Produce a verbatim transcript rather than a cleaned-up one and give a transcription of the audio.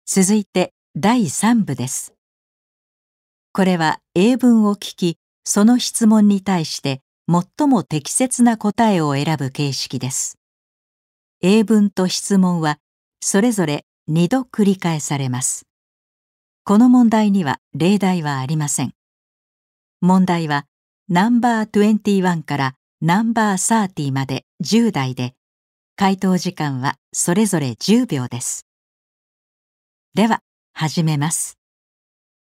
続いてだいさん部です。これは英文を聞き、その質問に対して最も適切な答えを選ぶ形式です。英文と質問はそれぞれにど繰り返されます。この問題には例題はありません。問題はナンバーにじゅういちからナンバーさんじゅうまでじゅう題で、回答時間はそれぞれじゅうびょうです。では、始めます。